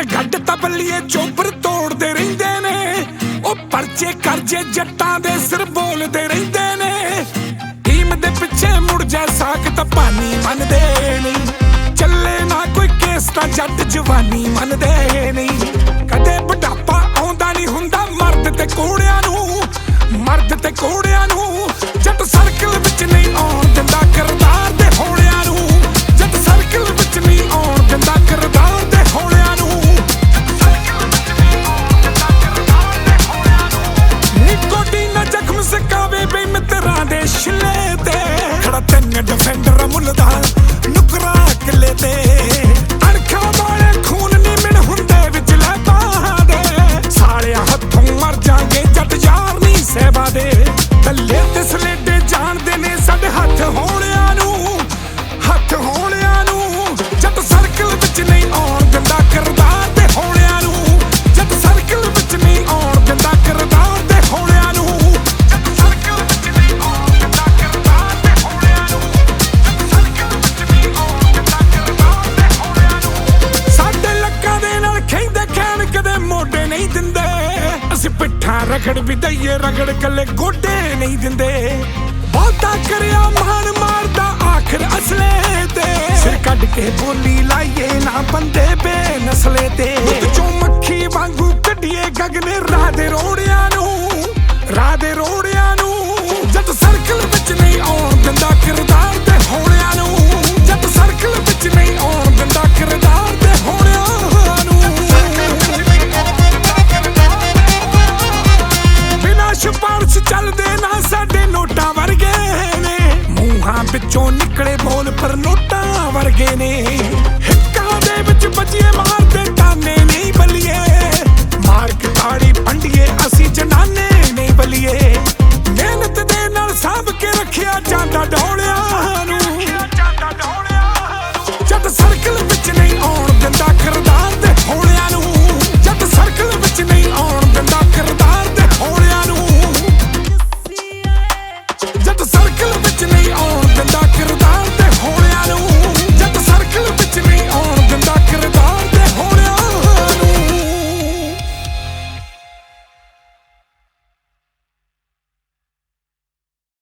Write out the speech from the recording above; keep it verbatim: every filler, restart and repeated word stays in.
ਗੱਡ ਤਬਲੀਏ ਚੋਬਰ ਤੋੜਦੇ ਰਹਿੰਦੇ ਨੇ। ਉਹ ਪਰਚੇ ਕਰਜੇ ਜੱਟਾਂ ਦੇ ਸਿਰ ਬੋਲਦੇ ਰਹਿੰਦੇ ਨੇ। ਟੀਮ ਦੇ ਪਿੱਛੇ ਮੁੜ ਜਾ ਸਾਕ ਤਾਂ ਪਾਣੀ ਮੰਨਦੇ ਨਹੀਂ। ਚੱਲੇ ਨਾ ਕੋਈ ਕੇਸ ਤਾਂ ਜੱਟ ਜਵਾਨੀ ਮੰਨਦੇ ਨਹੀਂ। ਕਦੇ ਬੁਢਾਪਾ ਆਉਂਦਾ ਨਹੀਂ ਹੁੰਦਾ ਮਰਦ ਤੇ ਕੋੜਿਆਂ ਨੂੰ, ਮਰਦ ਤੇ ਕੋੜਿਆਂ ਨੂੰ। ਜੱਟ ਸਰਕਲ ਵਿੱਚ ਨਹੀਂ ਆਉਣ ਦਿੰਦਾ ਕਿਰਦਾਰ ਦੇ ਹੋਲਿਆਂ ਨੂੰ। ਜੱਟ ਸਰਕਲ ਵਿੱਚ ਨਹੀਂ ਆਉਣ ਦਿੰਦਾ ਕਿਰਦਾਰ ਦੇ ਹੋਲਿਆਂ ਨੂੰ। ਨਿਕੋਟੀ ਨਾ ਜ਼ਖਮ ਸਕਾਵੇ ਬਈ ਮਿੱਤਰਾਂ ਦੇ ਛਿੱਲੇ ਤੇ। ਖੜਾ ਤਿੰਨ ਡਿਫੈਂਡਰ ਮੁੱਲ ਦਾ ਨੁਕਰਾ ਕਿਲੇ ਤੇ। ਅਣਖਾਂ ਵਾਲੇ ਖੂਨ ਨੀ ਮਿਣ ਹੁੰਦੇ ਵਿਚਲੇ ਬਾਹਾਂ ਦੇ। ਸਾਲਿਆ ਹੱਥੋਂ ਮਰ ਜਾਗੇ ਜੱਟ ਯਾਰ ਨੀ ਸਹਿਬਾ ਦੇ। ਥੱਲੇ ਤੇ ਸਲੇਡੇ ਜਾਣਦੇ ਨੇ ਸਾਡੇ ਹੱਥ ਹੋਲਿਆਂ ਨੂੰ, ਹੱਥ ਹੋਲਿਆਂ ਨੂੰ। ਜੱਟ ਸਰਕਲ ਵਿੱਚ ਨਹੀਂ ਆਉਣ ਦਿੰਦਾ ਕਿਰਦਾਰ ਦੇ ਹੋਲਿਆਂ ਨੂੰ। ਜੱਟ ਸਰਕਲ ਵਿੱਚ ਨਹੀਂ ਆਉਣ ਦਿੰਦਾ ਕਿਰਦਾਰ ਦੇ ਹੋਲਿਆਂ ਨੂੰ। ਜੱਟ ਸਰਕਲ ਵਿੱਚ ਨਹੀਂ ਆਉਣ ਦਿੰਦਾ ਕਿਰਦਾਰ ਦੇ ਹੋਲਿਆਂ ਨੂੰ। ਜੱਟ ਸਰਕਲ ਵਿੱਚ ਨਹੀਂ ਆਉਣ ਦਿੰਦਾ ਕਿਰਦਾਰ ਦੇ ਹੋਲਿਆਂ ਨੂੰ। ਸਾਡੇ ਲੱਕਾਂ ਦੇ ਨਾਲ ਖੈਂਦੇ ਖੈਣ ਕਦੇ ਮੋਢੇ ਨਹੀਂ ਦਿੰਦੇ। ਅਸੀਂ ਪਿੱਠਾਂ ਰਗੜ ਵੀ ਦਈਏ ਰਗੜ ਕੱਲੇ ਗੋਡੇ ਨਹੀਂ ਦਿੰਦੇ। ਬਹੁਤਾ ਕਰਿਆ ਮਾਨ ਮਾਰਦਾ ਆਖਰ ਅਸਲੇ ਤੇ। ਸਿਰ ਕੱਢ ਕੇ ਬੋਲੀ ਲਾਈਏ ਨਾ ਬੰਦੇ ਬੇਨਸਲੇ ਤੇ। ਦੁੱਧ ਚੋਂ ਮੱਖੀ ਵਾਂਗੂ ਕੱਢੀਏ ਗਗਨੇ ਰਾਹ ਦੇ ਰੋੜਿਆਂ ਨੂੰ, ਰਾਹ ਦੇ ਰੋੜਿਆਂ ਨੂੰ।